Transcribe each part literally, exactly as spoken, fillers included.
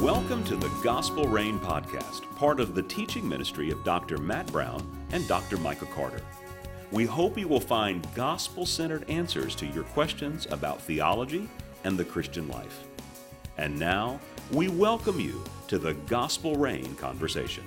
Welcome to the Gospel Rain Podcast, part of the teaching ministry of Doctor Matt Brown and Doctor Micah Carter. We hope you will find gospel-centered answers to your questions about theology and the Christian life. And now, we welcome you to the Gospel Rain Conversation.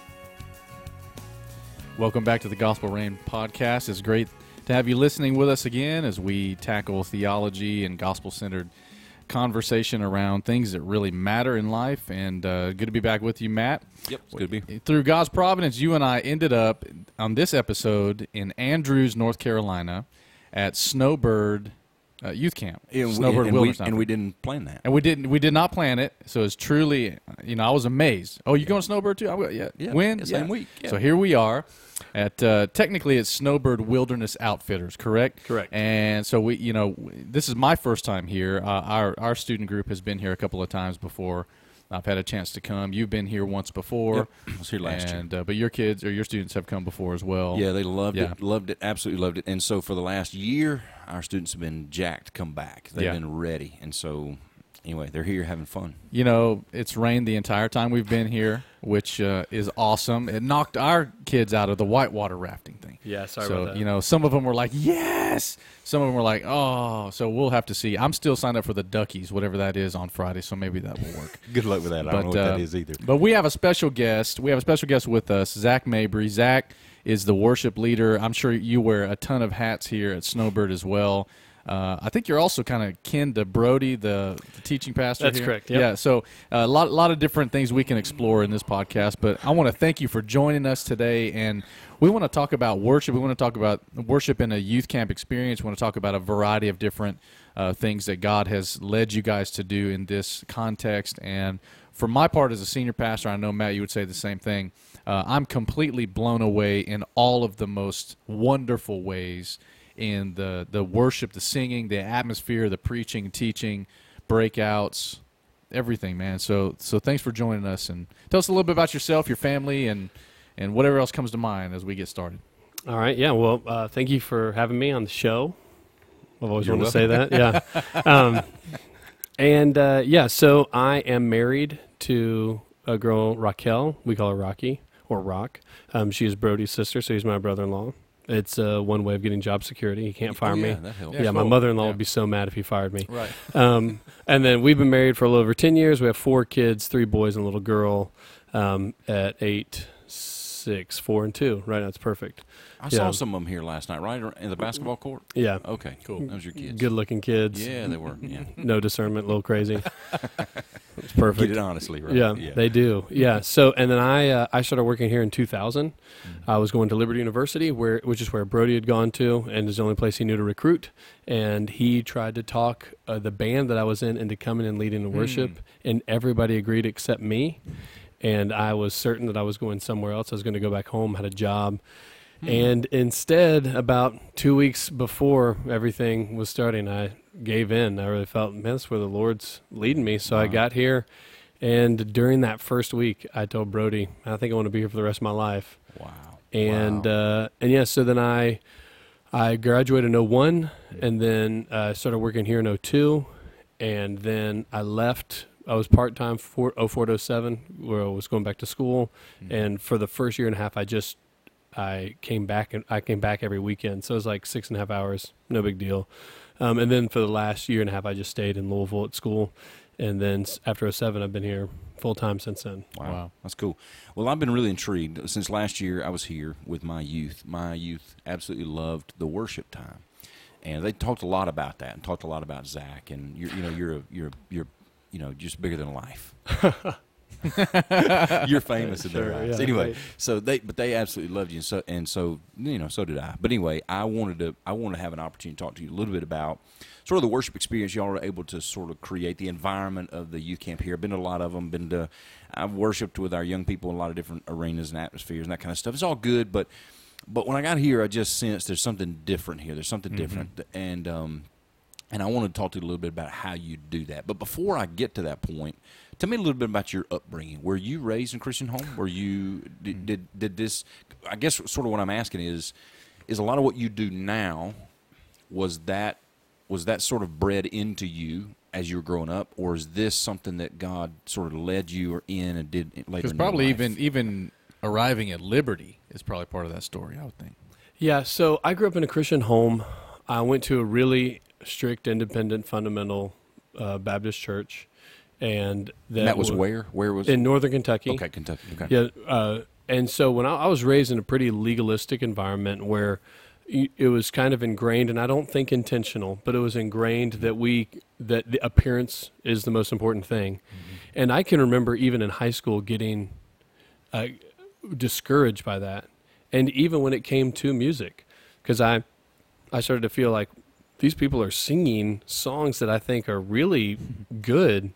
Welcome back to the Gospel Rain Podcast. It's great to have you listening with us again as we tackle theology and gospel-centered conversation around things that really matter in life. And uh, good to be back with you, Matt. Yep, it's good to be. Through God's providence, you and I ended up on this episode in Andrews, North Carolina, at Snowbird uh, Youth Camp. And, Snowbird we, and, Wilderness we, and we didn't plan that. And we didn't. We did not plan it. So it's truly, you know, I was amazed. Oh, you going to Snowbird too? I'm, yeah. Yeah. When? Yeah, same yeah. week. Yeah. So here we are. At uh, technically, it's Snowbird Wilderness Outfitters, correct? Correct. And so we, you know, this is my first time here. Uh, our our student group has been here a couple of times before. I've had a chance to come. You've been here once before. Yep. I was here last and, year. Uh, but your kids or your students have come before as well. Yeah, they loved Yeah. it, loved it, absolutely loved it. And so for the last year, our students have been jacked to come back. They've Yeah. been ready. And so, anyway, they're here having fun. You know, it's rained the entire time we've been here, which uh, is awesome. It knocked our kids out of the whitewater rafting thing. Yeah, sorry so, about that. you know, some of them were like, yes. Some of them were like, oh. So we'll have to see. I'm still signed up for the Duckies, whatever that is, on Friday, so maybe that will work. Good luck with that. I But, don't know what uh, that is either. But we have a special guest. We have a special guest with us, Zach Mabry. Zach is the worship leader. I'm sure you wear a ton of hats here at Snowbird as well. Uh, I think you're also kind of kin to Brody, the, the teaching pastor. That's here. correct, yep. Yeah. So a lot, lot of different things we can explore in this podcast. But I want to thank you for joining us today, and we want to talk about worship. We want to talk about worship in a youth camp experience. We want to talk about a variety of different uh, things that God has led you guys to do in this context. And for my part as a senior pastor, I know, Matt, you would say the same thing. Uh, I'm completely blown away in all of the most wonderful ways in the, the worship, the singing, the atmosphere, the preaching, teaching, breakouts, everything, man. So so thanks for joining us. And tell us a little bit about yourself, your family, and, and whatever else comes to mind as we get started. All right, yeah, well, uh, thank you for having me on the show. I've always You're wanted to say that, yeah. um, and, uh, yeah, so I am married to a girl, Raquel. We call her Rocky, or Rock. Um, she is Brody's sister, so he's my brother-in-law. It's uh, one way of getting job security. He can't fire oh, yeah, me. that helps. Yeah, Yeah, my cool. mother-in-law Yeah. would be so mad if he fired me. Right. Um, and then we've been married for a little over ten years. We have four kids, three boys and a little girl um, at eight, six, four, and two. Right now, it's perfect. I yeah. saw some of them here last night, right? In the basketball court? Yeah. Okay, cool. Those are your kids. Good-looking kids. Yeah, they were. Yeah. No discernment, a little crazy. It's perfect. Get it honestly, right? Yeah, they do. Yeah. So, and then I uh, I started working here in two thousand. Mm-hmm. I was going to Liberty University, where which is where Brody had gone to, and is the only place he knew to recruit. And he tried to talk uh, the band that I was in into coming and leading the worship, Mm. and everybody agreed except me. And I was certain that I was going somewhere else. I was going to go back home, had a job. And instead, about two weeks before everything was starting, I gave in. I really felt, man, that's where the Lord's leading me. So I Wow. got here, and during that first week, I told Brody, I think I want to be here for the rest of my life. Wow. And Wow. uh, and yeah, so then I I graduated in oh one, and then I uh, started working here in oh two, and then I left. I was part-time for oh four to oh seven, where I was going back to school, Mhm. and for the first year and a half, I just I came back and I came back every weekend. So it was like six and a half hours, no big deal. Um, and then for the last year and a half, I just stayed in Louisville at school. And then s- after oh seven, I've been here full time since then. Wow. Wow. That's cool. Well, I've been really intrigued. Since last year I was here with my youth. My youth absolutely loved the worship time. And they talked a lot about that and talked a lot about Zach. And, you're, you know, you're, a, you're, you're, you know, just bigger than life. You're famous in their Sure, eyes. yeah, Anyway, right. so they, but they absolutely loved you, and so, and so, you know, so did I. But anyway, I wanted to, I wanted to have an opportunity to talk to you a little bit about sort of the worship experience y'all were able to sort of create, the environment of the youth camp here. I've been to a lot of them. Been to, I've worshipped with our young people in a lot of different arenas and atmospheres and that kind of stuff. It's all good, but, but when I got here, I just sensed there's something different here. There's something Mm-hmm. different, and um, and I wanted to talk to you a little bit about how you do that. But before I get to that point, tell me a little bit about your upbringing. Were you raised in a Christian home? Were you did, did did this? I guess sort of what I'm asking is, is a lot of what you do now, was that was that sort of bred into you as you were growing up, or is this something that God sort of led you in and did later? Because in probably your life? even even arriving at Liberty is probably part of that story, I would think. Yeah, so I grew up in a Christian home. I went to a really strict, independent, fundamental uh, Baptist church, and that, And that was wa- where? Where was in northern Kentucky. Okay, Kentucky. Okay. Yeah, uh, and so when I, I was raised in a pretty legalistic environment where y- it was kind of ingrained, and I don't think intentional, but it was ingrained that we that the appearance is the most important thing. And I can remember even in high school getting uh, discouraged by that, and even when it came to music, because I I started to feel like these people are singing songs that I think are really good,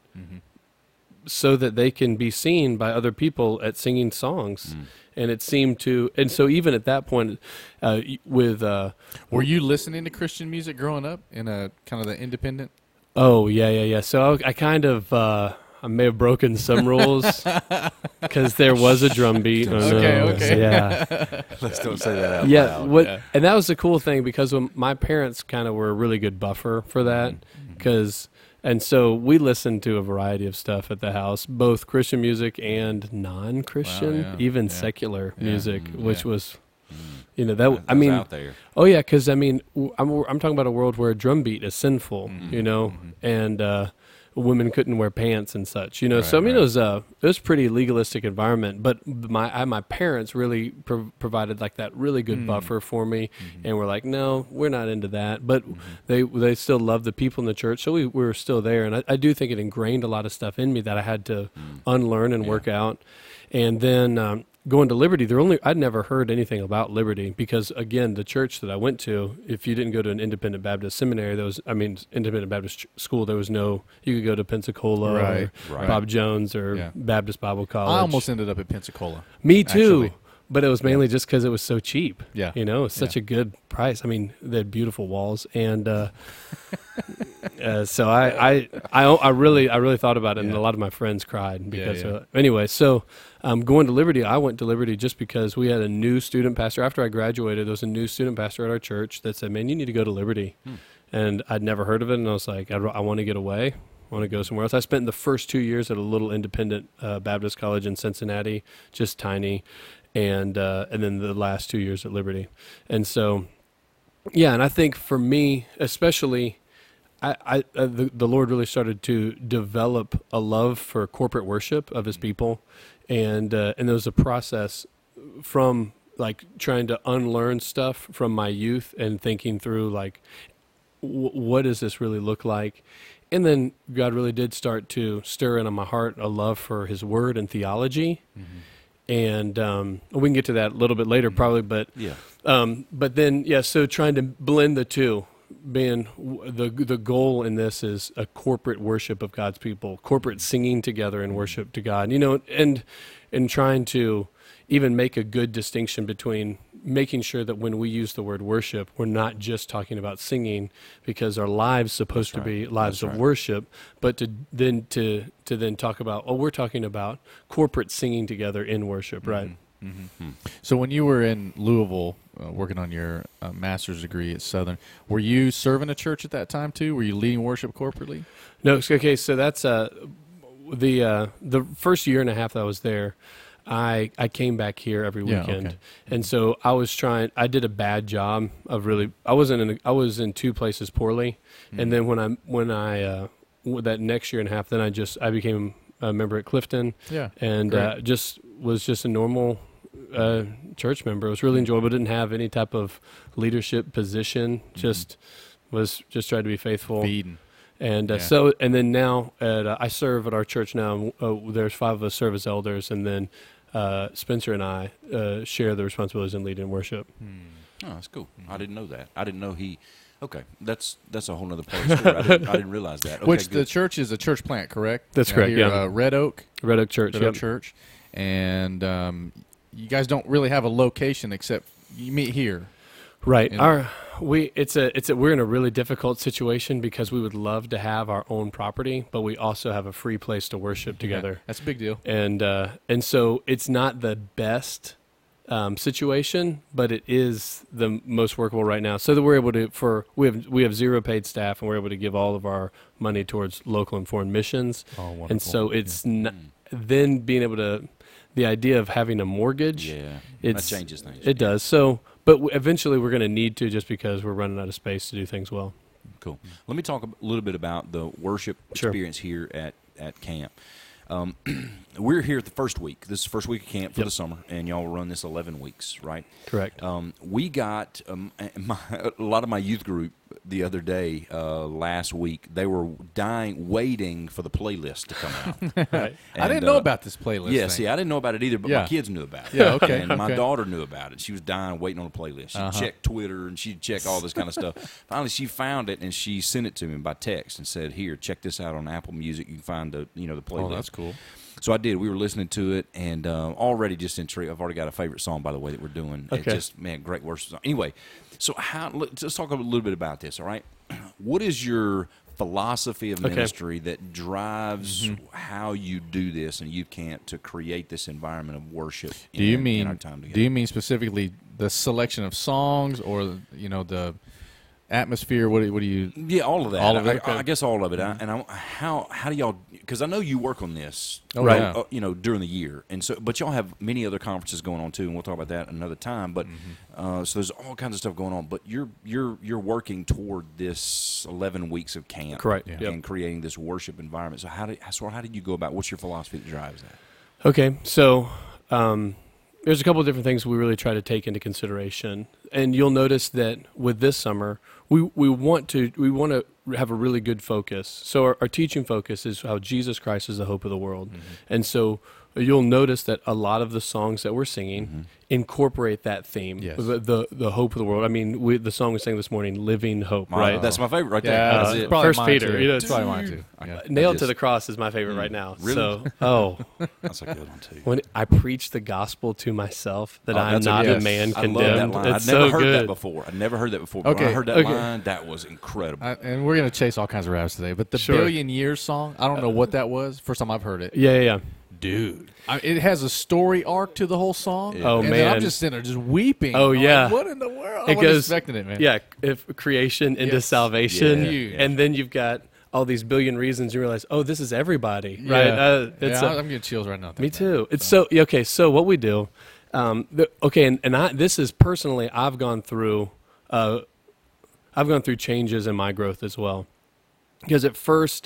so that they can be seen by other people at singing songs. And it seemed to, and so even at that point, uh, y- with uh, Were you listening to Christian music growing up in a kind of the independent? oh yeah yeah yeah, so I, I kind of uh, I may have broken some rules because there was a drum beat. Oh, Okay, no. okay. Yeah. Let's don't say that out Yeah, loud. what, Yeah. and that was the cool thing because when my parents kind of were a really good buffer for that, Mm-hmm. because and so we listened to a variety of stuff at the house, both Christian music and non-Christian, Wow, yeah, even yeah. secular Yeah, music, mm, which yeah. was, you know, that That I was mean, out there. oh yeah, because I mean, w- I'm I'm talking about a world where a drum beat is sinful, Mhm, you know, mhm. and uh, women couldn't wear pants and such, you know. so I Right, mean, right. it was a it was a pretty legalistic environment, but my I, my parents really pro- provided like that really good Mm. buffer for me, Mhm. and we're like, no, we're not into that, but Mhm. they they still loved the people in the church, so we, we were still there, and I, I do think it ingrained a lot of stuff in me that I had to Mm. unlearn and Yeah. work out. And then um, going to Liberty, there only I'd never heard anything about Liberty because again, the church that I went to, if you didn't go to an independent Baptist seminary, there was I mean independent Baptist ch- school, there was no you could go to Pensacola Right, or right. Bob Jones or Yeah. Baptist Bible College. I almost ended up at Pensacola. Me too. actually. But it was mainly just because it was so cheap. Yeah. You know, it's such Yeah. a good price. I mean, they had beautiful walls. And uh, uh, so I, I, I, I really, I really thought about it. And Yeah. a lot of my friends cried because, yeah. Uh, anyway, so um, going to Liberty, I went to Liberty just because we had a new student pastor. After I graduated, there was a new student pastor at our church that said, man, you need to go to Liberty. Hmm. And I'd never heard of it. And I was like, I, I want to get away. I want to go somewhere else. I spent the first two years at a little independent uh, Baptist college in Cincinnati, just tiny, and uh, and then the last two years at Liberty. And so, yeah, and I think for me, especially, I, I uh, the, the Lord really started to develop a love for corporate worship of His people, and uh, and there was a process from like trying to unlearn stuff from my youth and thinking through like, w- what does this really look like? And then God really did start to stir in on my heart a love for His Word and theology. And um, we can get to that a little bit later, probably. But Yeah. um, but then, yeah. So trying to blend the two, being w- the the goal in this is a corporate worship of God's people, corporate singing together in worship to God. You know, and and trying to even make a good distinction between making sure that when we use the word worship, we're not just talking about singing, because our lives supposed That's to be right. lives That's of right. worship, but to then to to then talk about, oh, we're talking about corporate singing together in worship, right? Mm-hmm. So when you were in Louisville uh, working on your uh, master's degree at Southern, were you serving a church at that time too? Were you leading worship corporately? No, it's- okay. So that's uh, the uh, the first year and a half that I was there. I I came back here every Yeah, weekend, okay. and so I was trying. I did a bad job of really. I wasn't in. A, I was in two places poorly, Mm-hmm. and then when I when I uh, w- that next year and a half, then I just I became a member at Clifton, Yeah. and Great. uh, just was just a normal uh, church member. It was really enjoyable. Didn't have any type of leadership position. Just was just tried to be faithful. Feeding. And uh, Yeah. so, and then now at, uh, I serve at our church now. Uh, there's five of us serve as elders, and then uh, Spencer and I uh, share the responsibilities in leading worship. Oh, that's cool. I didn't know that. I didn't know he. Okay, that's that's a whole nother part of the story. I didn't, I didn't realize that. Okay, Which the good. church is a church plant, correct? That's Uh, correct, here, yeah. Uh, Red Oak, Red Oak Church. Red Yep. Oak Church, and um, you guys don't really have a location except you meet here. Right. And- Our we it's a it's a we're in a really difficult situation because we would love to have our own property, but we also have a free place to worship together. That's a big deal. And uh, and so it's not the best um, situation, but it is the most workable right now. So that we're able to, for we have we have zero paid staff, and we're able to give all of our money towards local and foreign missions. Oh, wonderful. And so it's n- then being able to, the idea of having a mortgage, Yeah, it's, that changes things. it does. So, but w- eventually we're going to need to, just because we're running out of space to do things well. Cool. Let me talk a little bit about the worship Sure. experience here at, at camp. Um, we're here the first week. This is the first week of camp for Yep. the summer, and y'all run this eleven weeks, right? Correct. Um, we got um, my, a lot of my youth group the other day, uh, last week. They were dying, waiting for the playlist to come out. Right. I didn't And, know uh, about this playlist. Yeah, thing. see, I didn't know about it either, but Yeah. my kids knew about it. Yeah, okay, And my okay. daughter knew about it. She was dying, waiting on the playlist. She'd Uh-huh. check Twitter and she'd check all this kind of stuff. Finally, she found it and she sent it to me by text and said, "Here, check this out on Apple Music. You can find the you know the playlist." Oh, that's cool. So I did. We were listening to it, and uh, already just intrigued. I've already got a favorite song, by the way, that we're doing. It Okay. just man, great worship song. Anyway, so how? Let's let's talk a little bit about this. All right, what is your philosophy of Okay. ministry that drives how you do this in youth camp to create this environment of worship? Do you in, mean in our time together? do you mean specifically the selection of songs, or you know the atmosphere? What do, what do you? Yeah, all of that. All of it? I, I Okay. guess all of it. I, and I, how how do y'all? Because I know you work on this, Oh, right? yeah. uh, you know, during the year, and so but y'all have many other conferences going on too, and we'll talk about that another time. But Mm-hmm. uh, so there's all kinds of stuff going on. But you're you're you're working toward this eleven weeks of camp, Correct. And Yep. creating this worship environment. So how did so how did you go about? What's your philosophy that drives that? Okay, so um, there's a couple of different things we really try to take into consideration, and you'll notice that with this summer, we, we want to we want to have a really good focus. So our, our teaching focus is how Jesus Christ is the hope of the world, and so you'll notice that a lot of the songs that we're singing incorporate that theme, Yes. the, the the hope of the world. I mean, we, the song we sang this morning, "Living Hope," My- right? That's my favorite right there. Yeah, That's uh, it. probably First mine Peter, Too. you know, it's probably mine too. Yeah. Nailed to just- the Cross is my favorite right now. Really? So, oh, That's a good one too. when I preach the gospel to myself, that Oh, I'm that's a- not yes. a man I love condemned. that line. It's I'd never so heard good. that before. I'd never heard that before. But when I Okay, heard that okay. line, that was incredible. I, and we're gonna chase all kinds of rabbits today. But the Sure. Billion Years song, I don't know what that was. First time I've heard it. Yeah, yeah, yeah. Dude, I, it has a story arc to the whole song. Yeah. Oh, and then I'm man. just sitting there just weeping. Oh, I'm yeah. like, what in the world? It I wasn't goes- expecting it, man. Yeah, if creation into Yes. salvation, Yeah, yeah. and then you've got all these billion reasons. You realize, oh, this is everybody, Yeah. right? Uh, it's yeah, a- I'm getting chills right now. me thinking about too. It's so yeah, okay. So what we do, um, the, okay, and, and I this is personally, I've gone through, uh, I've gone through changes in my growth as well, because at first,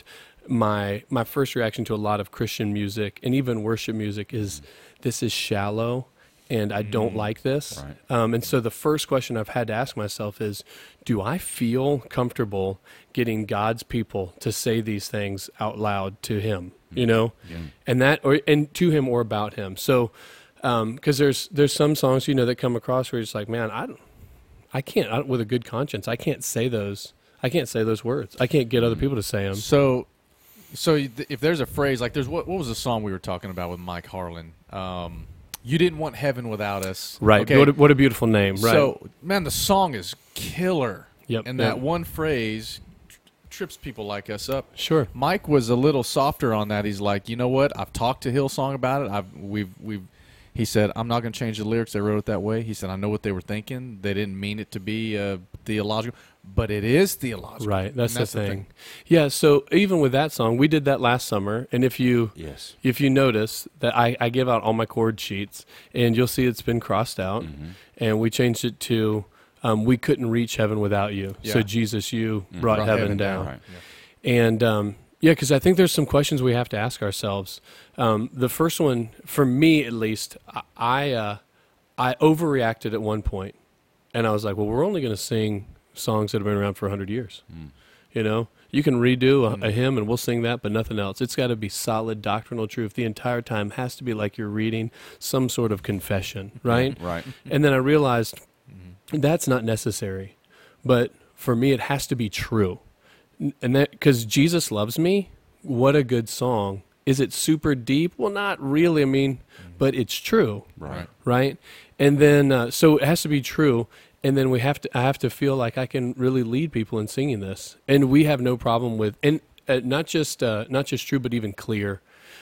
my my first reaction to a lot of Christian music and even worship music is, this is shallow, and I don't like this. Right. Um, and so the first question I've had to ask myself is, do I feel comfortable getting God's people to say these things out loud to Him? You know, and that or and to Him or about Him. So, because there's there's some songs you know that come across where you're just like, man, I don't, I can't I, with a good conscience, I can't say those. I can't say those words. I can't get other people to say them. So, so y- th- if there's a phrase like there's what what was the song we were talking about with Mike Harlan? Um, you didn't want heaven without us, Right. Okay. What, a, what a beautiful name. Right. So, man, the song is killer. Yep, And yep. that one phrase tr- trips people like us up. Sure. Mike was a little softer on that. He's like, you know what? I've talked to Hillsong about it. I've we've we've. He said, I'm not going to change the lyrics. They wrote it that way. He said, I know what they were thinking. They didn't mean it to be uh, theological, but it is theological. Right. That's, And the, thing. Yeah. So even with that song, we did that last summer, and if you Yes. if you notice that I, I give out all my chord sheets, and you'll see it's been crossed out, Mm-hmm. and we changed it to um, we couldn't reach heaven without you. So Yeah. Jesus, you Mm-hmm. brought, Brought heaven, heaven down. down. Right. And um, yeah, because I think there's some questions we have to ask ourselves. Um, the first one, for me at least, I I, uh, I overreacted at one point, and I was like, "Well, we're only going to sing songs that have been around for a hundred years." Mm. You know, you can redo a, a hymn and we'll sing that, but nothing else. It's got to be solid doctrinal truth the entire time. Has to be like you're reading some sort of confession, right? Right. And then I realized that's not necessary. But for me, it has to be true. N- And that, because Jesus loves me, what a good song. Is it super deep? Well, not really. I mean, but it's true, Right. right? And then, uh, so it has to be true. And then we have to, I have to feel like I can really lead people in singing this. And we have no problem with, and uh, not just, uh, not just true, but even clear.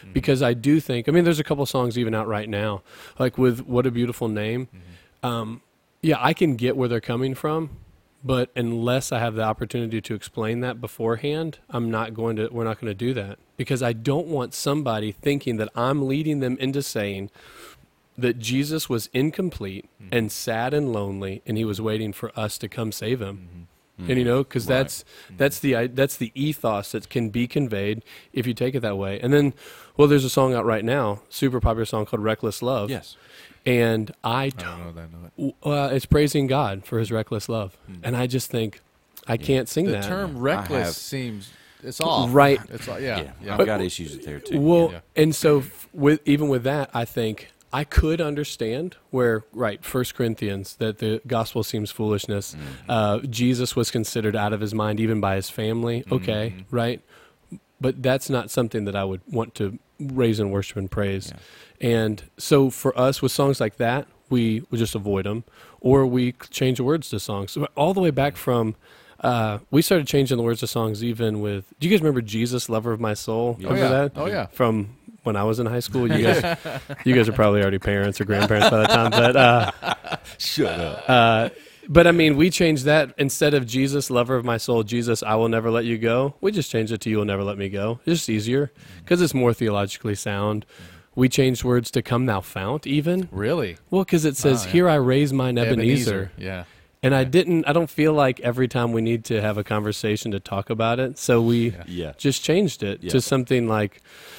mm-hmm. because I do think, I mean, there's a couple songs even out right now, like with What a Beautiful Name. Mm-hmm. Um, yeah, I can get where they're coming from, but unless I have the opportunity to explain that beforehand, I'm not going to, we're not going to do that, because I don't want somebody thinking that I'm leading them into saying that Jesus was incomplete mm-hmm. and sad and lonely, and he was waiting for us to come save him. Mm-hmm. And you know, because right. that's mm-hmm. that's the that's the ethos that can be conveyed if you take it that way. And then, well, there's a song out right now, super popular song called "Reckless Love." Yes. And I, I don't know that. Know it. Uh, it's praising God for his reckless love, mm-hmm. and I just think I yeah. can't sing the that. The term "reckless" seems it's off. Right. It's all, yeah. yeah. yeah. I've but, got issues there too. Well, yeah. and so f- with even with that, I think I could understand where, right, First Corinthians, that the gospel seems foolishness. Mm-hmm. Uh, Jesus was considered out of his mind even by his family. Okay, mm-hmm. right? But that's not something that I would want to raise in worship and praise. Yeah. And so for us, with songs like that, we would just avoid them, or we change the words to songs. So all the way back from, uh, we started changing the words to songs even with, do you guys remember Jesus, Lover of My Soul? Oh, remember yeah. that? Oh, yeah. From when I was in high school. You guys, you guys are probably already parents or grandparents by the time. But uh, shut up. Uh, but I mean, we changed that instead of Jesus, Lover of My Soul, Jesus, I will never let you go. We just changed it to You will never let me go. It's just easier because it's more theologically sound. We changed words to Come Thou Fount. Even really well because it says, oh, yeah. Here I raise mine Ebenezer. Ebenezer. Yeah. And yeah. I didn't. I don't feel like every time we need to have a conversation to talk about it, so we yeah. Yeah. just changed it yeah. to something like,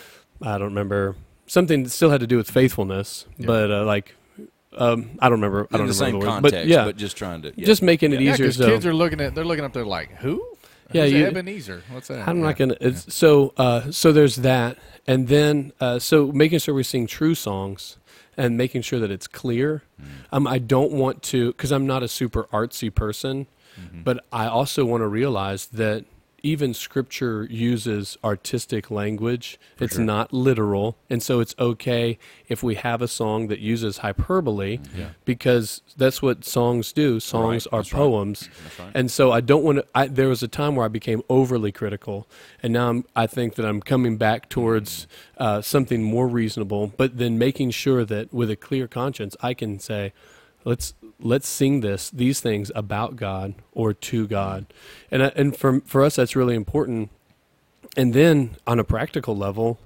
I don't remember. Something that still had to do with faithfulness, yeah. but uh, like, um, I don't remember. I don't in the remember same the word, context, but yeah, but just trying to, yeah. just making it yeah, easier. Because so kids are looking at, they're looking up there like, who? Yeah, Who's you, Ebenezer. What's that? I'm yeah. not gonna. It's, yeah. So, uh, so there's that, and then uh, so making sure we sing true songs and making sure that it's clear. Mm. Um, I don't want to, because I'm not a super artsy person, mm-hmm. but I also want to realize that even Scripture uses artistic language. For it's sure. not literal. And so it's okay if we have a song that uses hyperbole, yeah. because that's what songs do. Songs right. are that's poems. Right. Right. And so I don't want to, I, there was a time where I became overly critical. And now I'm, I think that I'm coming back towards uh, something more reasonable, but then making sure that with a clear conscience, I can say, let's let's sing this these things about God or to God, and I, and for for us that's really important. And then on a practical level,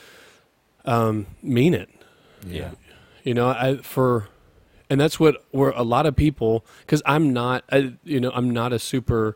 um, mean it. Yeah, you know, I for, and that's what where a lot of people, because I'm not, I, you know, I'm not a super,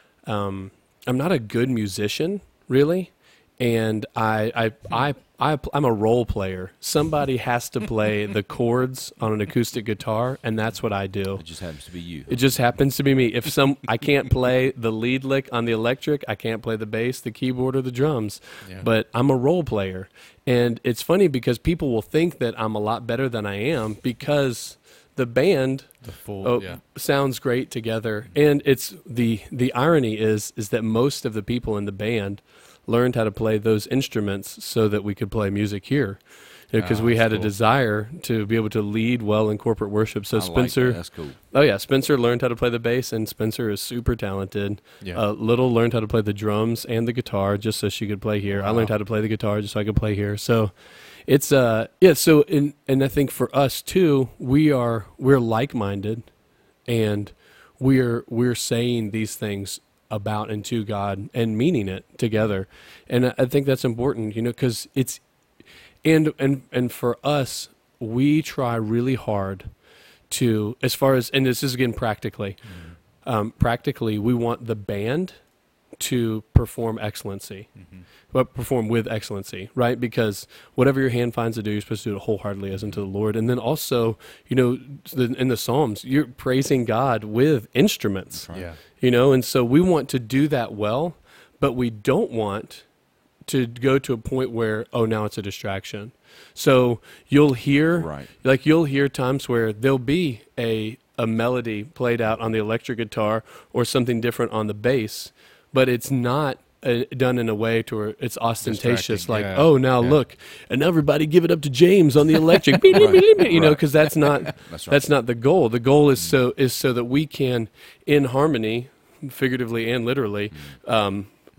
um, I'm not a good musician really, and I I I. I, I'm a role player. Somebody has to play the chords on an acoustic guitar, and that's what I do. It just happens to be you. It just happens to be me. If some, I can't play the lead lick on the electric, I can't play the bass, the keyboard, or the drums, yeah. but I'm a role player. And it's funny because people will think that I'm a lot better than I am because the band the full, oh, yeah. sounds great together. And it's the the irony is is that most of the people in the band learned how to play those instruments so that we could play music here, because you know, oh, we had cool. a desire to be able to lead well in corporate worship. So I Spencer, like that. That's cool. Oh yeah, Spencer learned how to play the bass, and Spencer is super talented. Yeah. Uh, Little learned how to play the drums and the guitar just so she could play here. Wow. I learned how to play the guitar just so I could play here. So it's uh yeah. So in, and I think for us too, we are we're like-minded, and we're we're saying these things about and to God and meaning it together. And I think that's important, you know, because it's, and, and, and for us, we try really hard to, as far as, and this is again practically, mm-hmm. um, practically, we want the band to perform excellency, mm-hmm. but perform with excellency, right? Because whatever your hand finds to do, you're supposed to do it wholeheartedly as unto the Lord. And then also, you know, the, in the Psalms, you're praising God with instruments, right. yeah. you know, and so we want to do that well, but we don't want to go to a point where, oh, now it's a distraction. So you'll hear, right. like you'll hear times where there'll be a, a melody played out on the electric guitar or something different on the bass, but it's not uh, done in a way to where it's ostentatious, like, yeah. oh, now yeah. look, and everybody give it up to James on the electric, right. you know, because that's not that's, right. that's not the goal. The goal is mm. so is so that we can, in harmony, figuratively and literally, mm. um,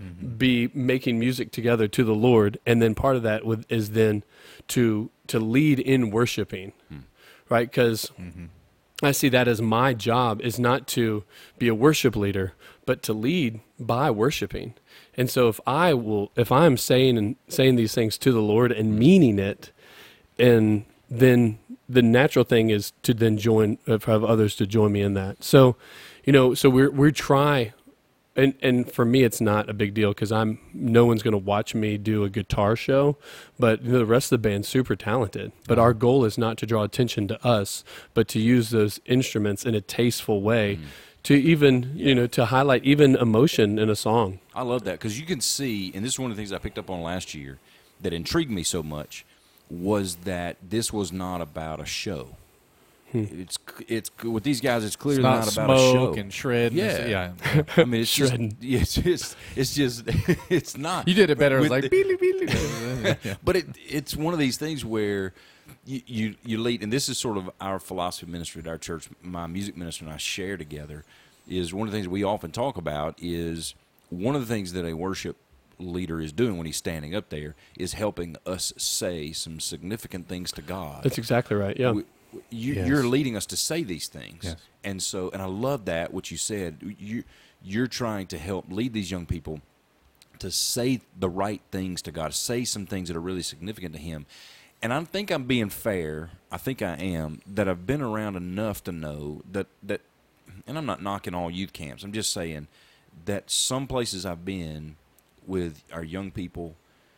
mm-hmm. be making music together to the Lord, and then part of that with, is then to to lead in worshiping, mm. right? Because mm-hmm. I see that as my job is not to be a worship leader, but to lead by worshiping. And so if I will, if I'm saying and saying these things to the Lord and meaning it, and then the natural thing is to then join, have others to join me in that. So, you know, so we're we try, and and for me it's not a big deal because I'm no one's going to watch me do a guitar show, but the rest of the band's super talented. But our goal is not to draw attention to us, but to use those instruments in a tasteful way. Mm. To even, yeah. you know, to highlight even emotion in a song. I love that because you can see, and this is one of the things I picked up on last year that intrigued me so much, was that this was not about a show. Hmm. It's it's with these guys. It's clearly it's not, not about a show. Smoke and shred. Yeah, and yeah. I mean, it's shredding. Just, it's, it's just it's not. You did it better. It was like, the, beely, beely. yeah. But it it's one of these things where. You, you you lead, and this is sort of our philosophy of ministry at our church. My music minister and I share together is one of the things we often talk about is one of the things that a worship leader is doing when he's standing up there is helping us say some significant things to God. That's exactly right. Yeah, we, you, yes. You're leading us to say these things, yes. and so and I love that what you said. You you're trying to help lead these young people to say the right things to God, say some things that are really significant to Him. And I think I'm being fair, I think I am, that I've been around enough to know that, that, and I'm not knocking all youth camps, I'm just saying that some places I've been with our young people,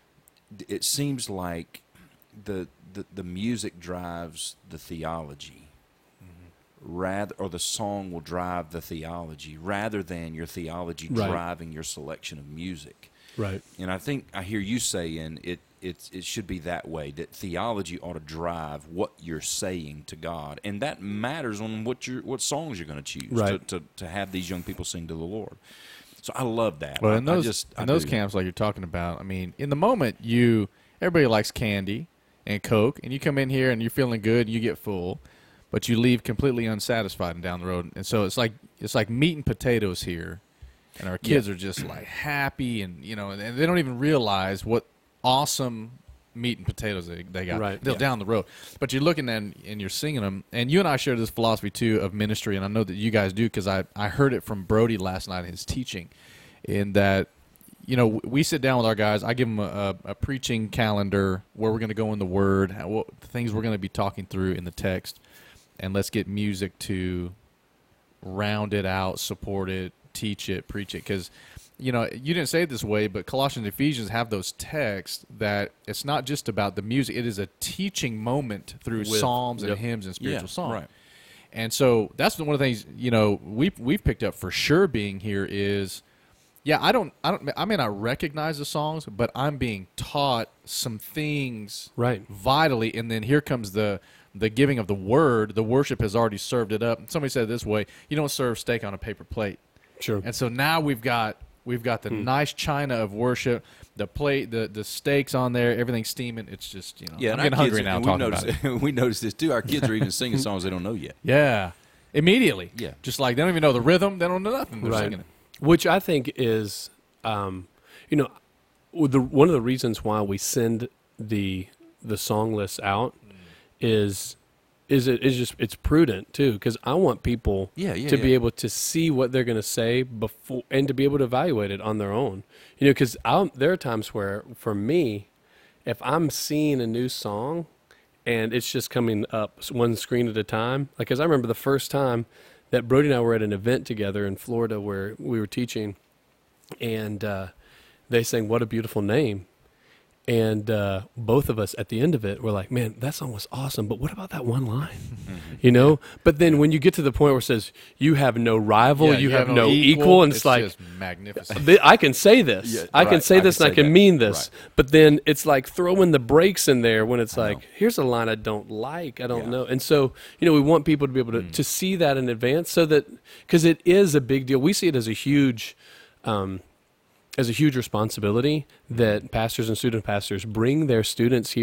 it seems like the the, the music drives the theology, mm-hmm. rather, or the song will drive the theology, rather than your theology right. driving your selection of music. Right. And I think I hear you saying it, it, it should be that way, that theology ought to drive what you're saying to God. And that matters on what you're, what songs you're going to choose right. to, to, to have these young people sing to the Lord. So I love that. Well, I, in those, I just, in I those do. camps like you're talking about, I mean, in the moment, you everybody likes candy and Coke, and you come in here and you're feeling good, and you get full, but you leave completely unsatisfied and down the road. And so it's like it's like meat and potatoes here. And our kids yeah. are just like happy, and you know, and they don't even realize what awesome meat and potatoes they, they got. Right. They're yeah. down the road, but you're looking at and, and you're singing them. And you and I share this philosophy too of ministry, and I know that you guys do because I I heard it from Brody last night in his teaching, in that you know we sit down with our guys. I give them a, a, a preaching calendar where we're going to go in the Word, how, what the things we're going to be talking through in the text, and let's get music to round it out, support it. Teach it, preach it, because you know you didn't say it this way, but Colossians and Ephesians have those texts that it's not just about the music; it is a teaching moment through With, psalms and yep. hymns and spiritual Yeah, songs. right. And so that's one of the things you know we've we've picked up for sure. Being here is, yeah, I don't, I don't, I may not recognize the songs, but I'm being taught some things right. vitally, and then here comes the. The giving of the word. The worship has already served it up. Somebody said it this way: you don't serve steak on a paper plate. Sure. And so now we've got we've got the hmm. nice china of worship, the plate, the the steaks on there, everything steaming. It's just you know, Yeah, I'm and getting our hungry kids, now and talking we noticed, about it. we noticed this too. Our kids are even singing songs they don't know yet. Yeah, immediately. Yeah, just like they don't even know the rhythm. They don't know nothing. They're right. singing it, which I think is, um, you know, the one of the reasons why we send the the song list out mm. is. Is it is just it's prudent too because I want people yeah, yeah, to yeah. be able to see what they're going to say before and to be able to evaluate it on their own. You know, because there are times where for me, if I'm seeing a new song and it's just coming up one screen at a time, like because I remember the first time that Brody and I were at an event together in Florida where we were teaching, and uh, they sang "What a Beautiful Name." And uh, both of us at the end of it were like, man, that song was awesome, but what about that one line? Mm-hmm. You know? But then when you get to the point where it says, you have no rival, yeah, you, you have, have no, no equal, equal, and it's, it's like, just magnificent. Th- I can say this. Yeah, I can right. say I this can and I say can that. mean this. Right. But then it's like throwing the brakes in there when it's I like, know. here's a line I don't like, I don't Yeah. know. And so, you know, we want people to be able to, Mm. to see that in advance so that, because it is a big deal. We see it as a huge, um, as a huge responsibility that pastors and student pastors bring their students here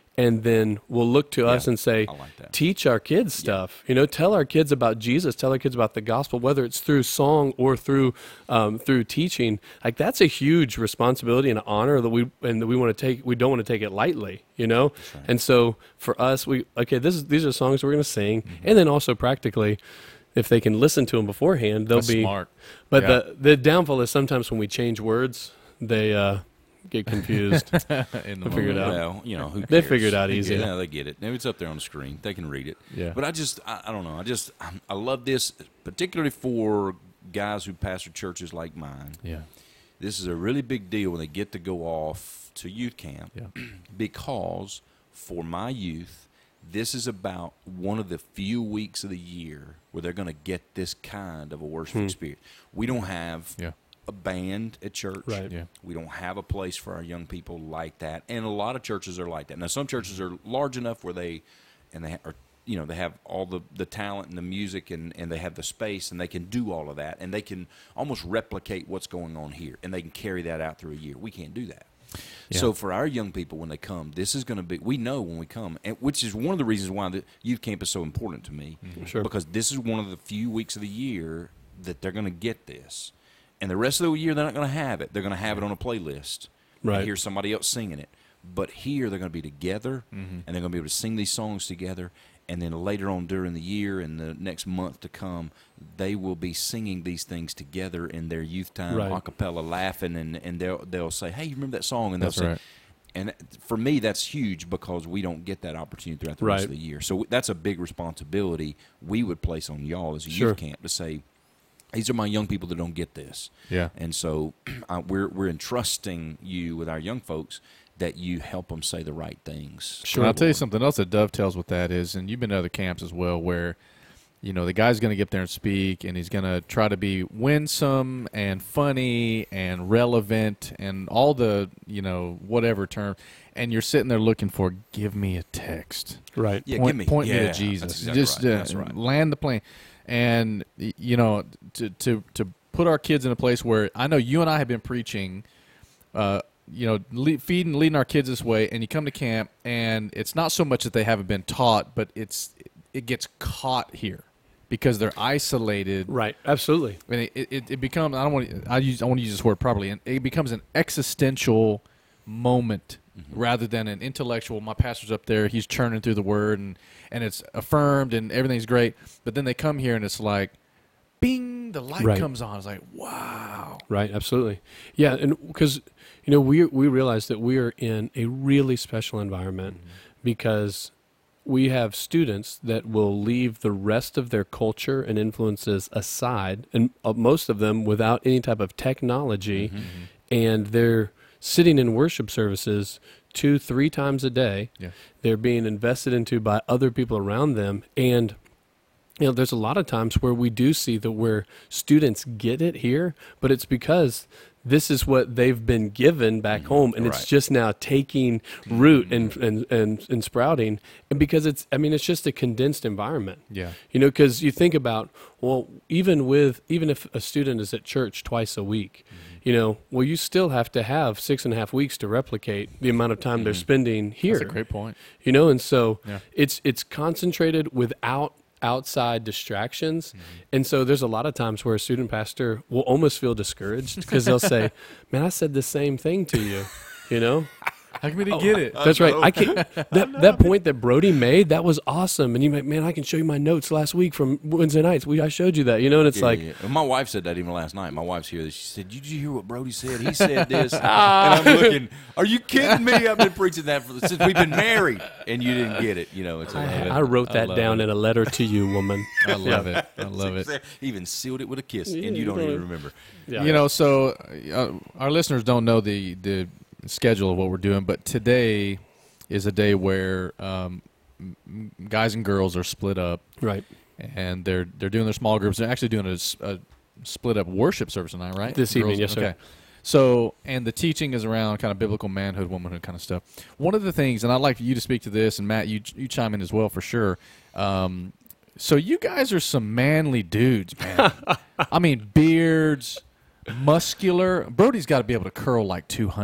and then will look to us Yeah, and say, I like that. teach our kids stuff. You know, tell our kids about Jesus, tell our kids about the gospel, whether it's through song or through um, through teaching. Like, that's a huge responsibility and honor that we and that we want to take. We don't want to take it lightly, you know. right. And so for us, we okay, this is these are songs we're going to sing, mm-hmm. and then also practically, if they can listen to them beforehand, they'll That's be smart. But Yeah. the the downfall is sometimes when we change words, they uh, get confused. In the I figured moment. out. Well, you know, who They cares? figure it out They easy. get it. Yeah, they get it. Maybe it's up there on the screen. They can read it. Yeah. But I just, I, I don't know. I just, I, I love this, particularly for guys who pastor churches like mine. Yeah. This is a really big deal when they get to go off to youth camp Yeah. because for my youth, this is about one of the few weeks of the year where they're going to get this kind of a worship Hmm. experience. We don't have Yeah. a band at church. Right. Yeah. We don't have a place for our young people like that, and a lot of churches are like that. Now, some churches are large enough where they, and they are, you know, they have all the, the talent and the music, and, and they have the space, and they can do all of that, and they can almost replicate what's going on here, and they can carry that out through a year. We can't do that. Yeah. So for our young people, when they come, this is going to be, we know when we come, and which is one of the reasons why the youth camp is so important to me, Sure. because this is one of the few weeks of the year that they're going to get this. And the rest of the year, they're not going to have it. They're going to have it on a playlist. Right. And hear somebody else singing it. But here, they're going to be together, Mm-hmm. and they're going to be able to sing these songs together. And then later on during the year and the next month to come, they will be singing these things together in their youth time, Right. a cappella, laughing, and, and they'll they'll say, "Hey, you remember that song?" And they'll That's say, right. and for me, that's huge because we don't get that opportunity throughout the rest Right. of the year. So that's a big responsibility we would place on y'all as a Sure. youth camp to say, these are my young people that don't get this. Yeah. And so uh, we're we're entrusting you with our young folks that you help them say the right things. And I'll tell you something else that dovetails with that is, and you've been to other camps as well, where, you know, the guy's going to get up there and speak, and he's going to try to be winsome and funny and relevant and all the, you know, whatever term, and you're sitting there looking for, give me a text. Right. Yeah, point, give me point yeah, me to that's Jesus. exactly Just right. uh, That's right. land the plane. And, y- you know, to, to, to put our kids in a place where I know you and I have been preaching, uh, you know, le- feeding, leading our kids this way, and you come to camp, and it's not so much that they haven't been taught, but it's it gets caught here because they're isolated. Right. Absolutely. And it, it, it becomes, I don't want to, I use I want to use this word properly, and it becomes an existential moment rather than an intellectual. My pastor's up there, he's churning through the word, and and it's affirmed, and everything's great. But then they come here, and it's like, bing, the light Right. comes on. It's like, wow. Right, absolutely. Yeah, and because, you know, we we realize that we are in a really special environment Mm-hmm. because we have students that will leave the rest of their culture and influences aside, and uh, most of them without any type of technology, Mm-hmm. and they're sitting in worship services two, three times a day. Yeah. They're being invested into by other people around them, and you know, there's a lot of times where we do see that where students get it here, but it's because this is what they've been given back home, and it's right. just now taking root and, and, and, and sprouting. And because it's, I mean, it's just a condensed environment. Yeah. You know, because you think about, well, even with, even if a student is at church twice a week, you know, well, you still have to have six and a half weeks to replicate the amount of time they're spending here. That's a great point. You know, and so Yeah. it's it's concentrated without outside distractions. And so there's a lot of times where a student pastor will almost feel discouraged because they'll say, man, I said the same thing to you, you know? How come we didn't get it? That's right. I can that that point that Brody made, that was awesome. And you might, man, I can show you my notes last week from Wednesday nights. We I showed you that, you know, and it's Yeah, like, yeah. And my wife said that even last night. My wife's here. She said, "Did you hear what Brody said? He said this." And I'm looking, "Are you kidding me? I've been preaching that for since we've been married, and you didn't get it." You know, it's love it. I wrote I that love down it. in a letter to you, woman. I love it. I love it. Even sealed it with a kiss, and Yeah, you don't you even don't- remember. Yeah. You know, so uh, our listeners don't know the the schedule of what we're doing, but today is a day where um, m- guys and girls are split up, Right. and they're they're doing their small groups. They're actually doing a, s- a split up worship service tonight, right? This evening, yes, sir. Okay. So, and the teaching is around kind of biblical manhood, womanhood kind of stuff. One of the things, and I'd like you to speak to this, and Matt, you you chime in as well for sure. Um, so you guys are some manly dudes, man. I mean, beards, muscular. Brody's got to be able to curl like two hundred.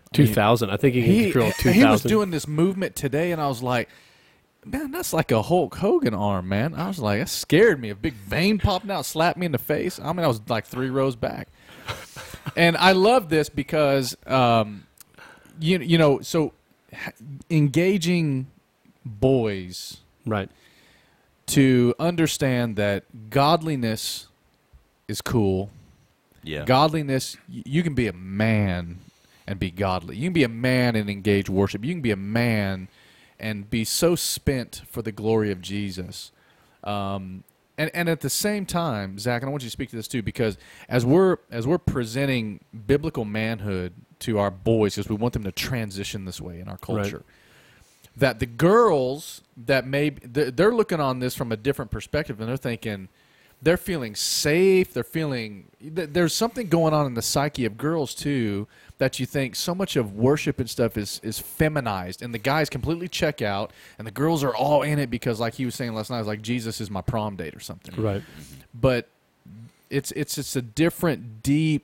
two thousand. I, mean, I think he can he, control two thousand. He was doing this movement today, and I was like, man, that's like a Hulk Hogan arm, man. I was like, that scared me. A big vein popping out, slapped me in the face. I mean, I was like three rows back. And I love this because, um, you, you know, so engaging boys right. to understand that godliness is cool. Yeah. Godliness, you can be a man and be godly. You can be a man and engage worship. You can be a man and be so spent for the glory of Jesus. Um, and, and at the same time, Zach, and I want you to speak to this too, because as we're as we're presenting biblical manhood to our boys, because we want them to transition this way in our culture, right. that the girls that may they're looking on this from a different perspective, and they're thinking, they're feeling safe. They're feeling there's something going on in the psyche of girls too, that you think so much of worship and stuff is is feminized, and the guys completely check out, and the girls are all in it because, like he was saying last night, it's like Jesus is my prom date or something. Right. But it's it's it's a different, deep,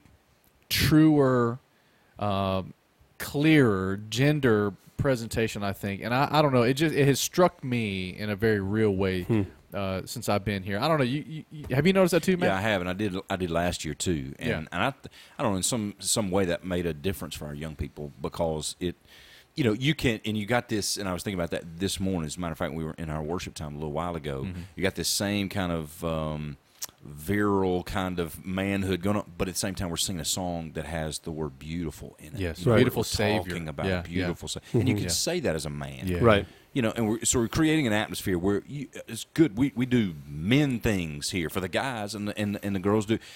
truer, uh, clearer gender presentation, I think, and I, I don't know. It just it has struck me in a very real way. Hmm. Uh, since I've been here, I don't know. You, you have you noticed that too, Matt? Yeah, I have, and I did. I did last year too, and yeah. and I, I don't know, in some some way that made a difference for our young people, because it, you know, you can, and you got this, and I was thinking about that this morning. As a matter of fact, we were in our worship time a little while ago. Mm-hmm. You got this same kind of um, virile kind of manhood going on, but at the same time, we're singing a song that has the word "beautiful" in it. Yes, you know, right. Beautiful we're Savior. Talking about yeah, beautiful, yeah. Sa- and you Mm-hmm. can yeah. say that as a man, yeah. right? You know, and we're, so we're creating an atmosphere where you, it's good. We we do men things here for the guys, and the, and and the girls do,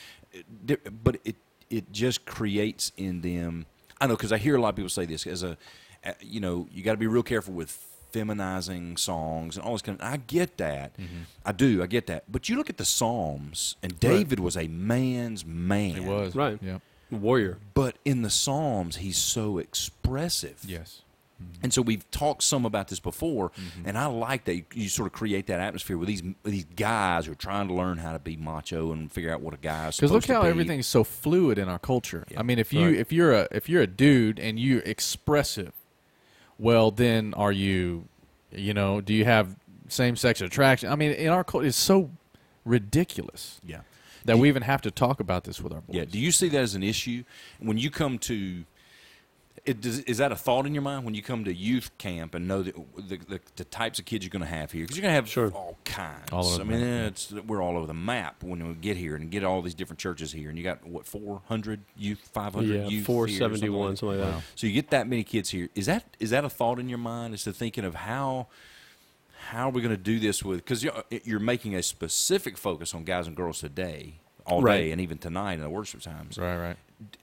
but it it just creates in them. I know, because I hear a lot of people say this as a, you know, you got to be real careful with feminizing songs and all this kind of. I get that, mm-hmm. I do, I get that. But you look at the Psalms, and David right. was a man's man. He was right, yeah, warrior. But in the Psalms, he's so expressive. Yes. Mm-hmm. And so we've talked some about this before, mm-hmm. and I like that you, you sort of create that atmosphere with these with these guys who are trying to learn how to be macho and figure out what a guy is supposed to be. Because look how everything's so fluid in our culture. Yeah. I mean, if you right. if you're a if you're a dude and you're expressive, well, then are you, you know, do you have same sex attraction? I mean, in our culture, it's so ridiculous. Yeah. That do we you, even have to talk about this with our boys. Yeah. Do you see that as an issue when you come to? It, does, is that a thought in your mind when you come to youth camp and know that the, the, the types of kids you're going to have here? Because you're going to have sure. all kinds. All over I mean, the it's, we're all over the map when we get here and get all these different churches here. And you got, what, four hundred youth, five hundred yeah, youth four here, seventy-one, something like, something like that. Wow. So you get that many kids here. Is that is that a thought in your mind as to thinking of how how are we going to do this with – because you're, you're making a specific focus on guys and girls today, all right. day, and even tonight in the worship times. Right, right.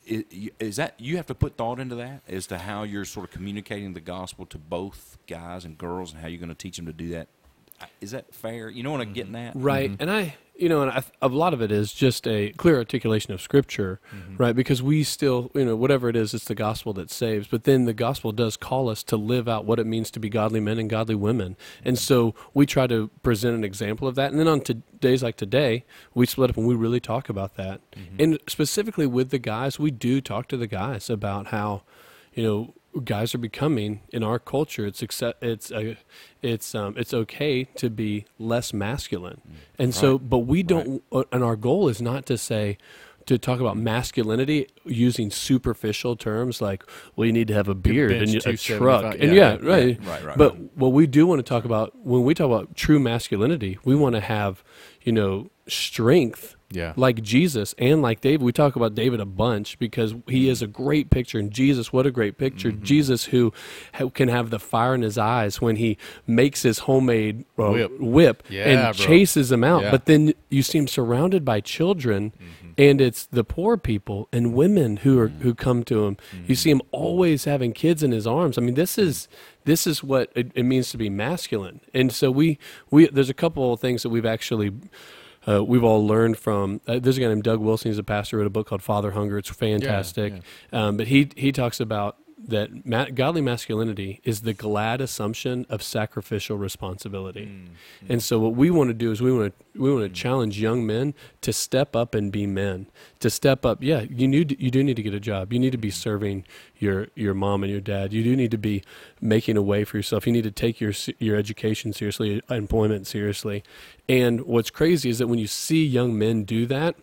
Is that you have to put thought into that as to how you're sort of communicating the gospel to both guys and girls, and how you're going to teach them to do that? Is that fair? You know what I'm getting at? Right. Mm-hmm. And I, you know, and I, a lot of it is just a clear articulation of Scripture, mm-hmm. right? Because we still, you know, whatever it is, it's the gospel that saves. But then the gospel does call us to live out what it means to be godly men and godly women. And so we try to present an example of that. And then on to days like today, we split up and we really talk about that. Mm-hmm. And specifically with the guys, we do talk to the guys about how, you know, guys are becoming in our culture. It's accept, it's a, it's um, it's okay to be less masculine, and right. so but we don't. Right. And our goal is not to say to talk about masculinity using superficial terms like, well, you need to have a beard and you, a truck, and yeah, yeah right. right, right. But right. what we do want to talk about when we talk about true masculinity, we want to have, you know, strength. Yeah. Like Jesus and like David. We talk about David a bunch because he is a great picture. And Jesus, what a great picture. Mm-hmm. Jesus who ha- can have the fire in his eyes when he makes his homemade uh, whip, whip yeah, and bro. chases them out. Yeah. But then you see him surrounded by children, mm-hmm. and it's the poor people and women who are mm-hmm. who come to him. Mm-hmm. You see him always having kids in his arms. I mean, this is this is what it, it means to be masculine. And so we, we there's a couple of things that we've actually Uh, we've all learned from, uh, there's a guy named Doug Wilson, he's a pastor, wrote a book called Father Hunger. It's fantastic. Yeah, yeah. Um, but he he talks about that ma- godly masculinity is the glad assumption of sacrificial responsibility. Mm-hmm. And so what we want to do is we want to we want to mm-hmm. challenge young men to step up and be men. To step up, yeah, you need you do need to get a job. You need to be serving your your mom and your dad. You do need to be making a way for yourself. You need to take your your education seriously, employment seriously. And what's crazy is that when you see young men do that,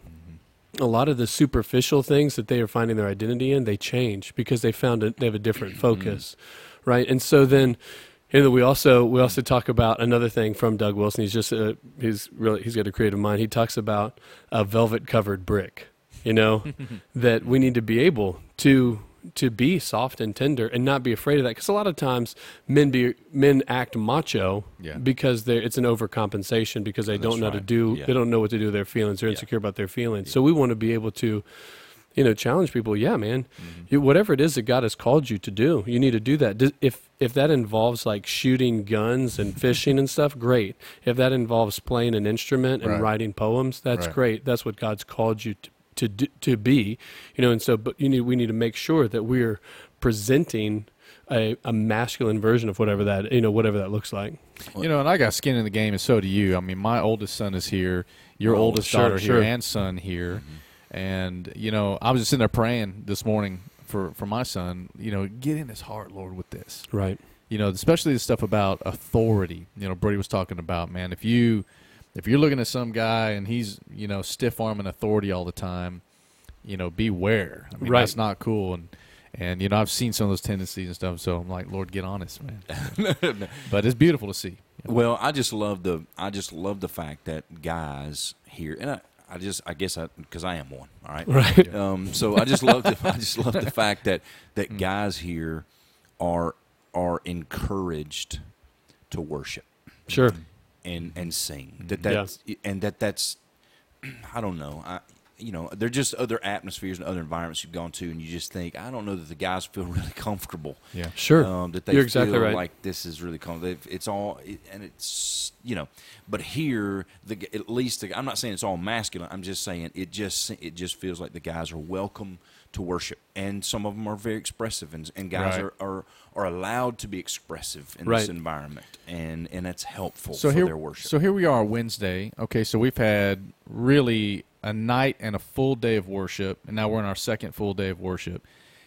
a lot of the superficial things that they are finding their identity in, they change because they found it. They have a different focus, right? And so then, you know, we also we also talk about another thing from Doug Wilson. He's just a, he's really he's got a creative mind. He talks about a velvet covered brick. You know, that we need to be able to to be soft and tender and not be afraid of that, because a lot of times men be men act macho yeah. because they it's an overcompensation because they That's don't know right. how to do yeah. they don't know what to do with their feelings. They're Yeah. insecure about their feelings. Yeah. So we want to be able to, you know, challenge people. Yeah, man, Mm-hmm. you, whatever it is that God has called you to do, you need to do that. Does, if if that involves like shooting guns and fishing and stuff, great. If that involves playing an instrument and Right. writing poems, that's Right. great. That's what God's called you to. To, d- to be, you know, and so, but you need, we need to make sure that we're presenting a, a masculine version of whatever that, you know, whatever that looks like. You know, and I got skin in the game, and so do you. I mean, my oldest son is here, your Oh, oldest sure, daughter sure. here, and son here. And, you know, I was just sitting there praying this morning for, for my son, you know, get in his heart, Lord, with this. Right. You know, especially the stuff about authority. You know, Brody was talking about, man, if you if you're looking at some guy and he's, you know, stiff arming authority all the time, you know, beware. I mean, Right. that's not cool. And and you know, I've seen some of those tendencies and stuff. So I'm like, Lord, get honest, man. But it's beautiful to see. Well, I just love the I just love the fact that guys here, and I, I just I guess I because I am one, all right, Right. Um, so I just love the I just love the fact that that guys here are are encouraged to worship Sure. and and sing. That that's and that that's I don't know. I you know, there are just other atmospheres and other environments you've gone to, and you just think, I don't know that the guys feel really comfortable. Yeah. Sure. Um, that they You're feel exactly right. like this is really comfortable. It's all, and it's, you know, but here, the at least, the, I'm not saying it's all masculine. I'm just saying it just it just feels like the guys are welcome to worship, and some of them are very expressive, and, and guys Right. are, are are allowed to be expressive in Right. this environment, and and that's helpful So for here, their worship. so here we are Wednesday. Okay, so we've had really a night and a full day of worship, and now we're in our second full day of worship.